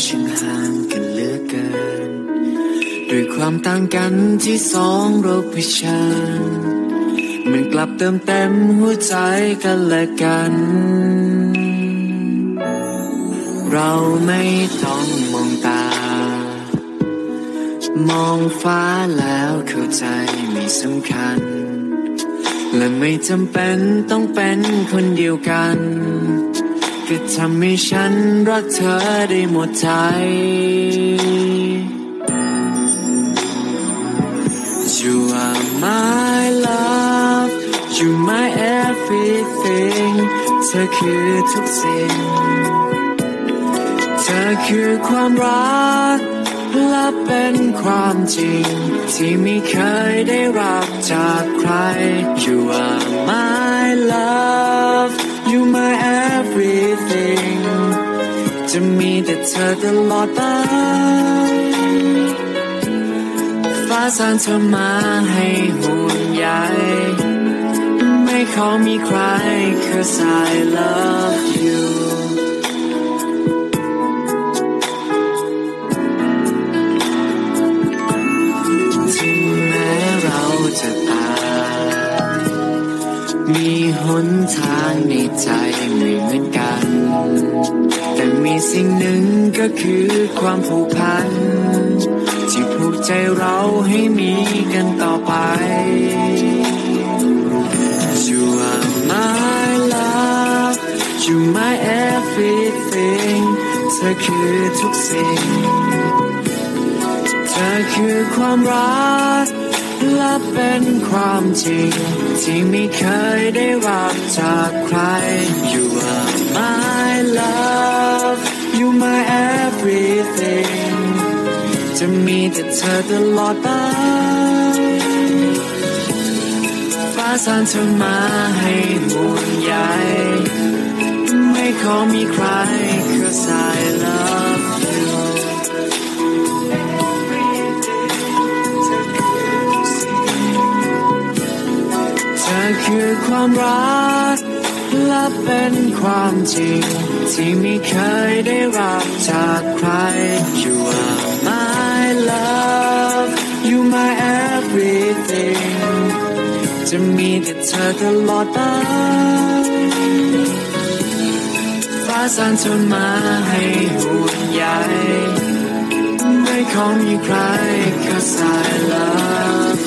ช่างห่างกันเหลือเกินด้วยความต่างกันที่สองเราเผชิญมันกลับเติมเต็มหัวใจกันและกันเราไม่ต้องมองตามองฟ้าแล้วเข้าใจไม่สำคัญและไม่จำเป็นต้องเป็นคนเดียวกันก็ทำให้ฉันรักเธอได้หมดใจ You are my love You my everything เธอคือทุกสิ่งเธอคือความรักและเป็นความจริงที่ไม่เคยได้รับจากใคร You are my love You my everything จะมีแต่เธอตลอดไปฟ้าสร้างเธอมาให้ห่วงใยไม่ขอมีใคร 'cause I love youจะตายมีหนทางในใจไม่เหมือนกันแต่มีสิ่งหนึ่งก็คือความผูกพันที่ผูกใจเราให้มีกันต่อไป You are my love You my everything เธอคือทุกสิ่งเธอคือความรักและเป็นความจริงที่ไม่เคยได้รับจากใคร You are my love You my everything จะมีแต่เธอตลอดไปฟ้าสร้างเธอมาให้ห่วงใยไม่ขอมีใคร 'cause I love youเธอคือความรักและเป็นความจริงที่ไม่เคยได้รับจากใคร You are my love You my everything จะมีแต่เธอตลอดไปฟ้าสร้างเธอมาให้ห่วงใยไม่ขอมีใคร 'cause I love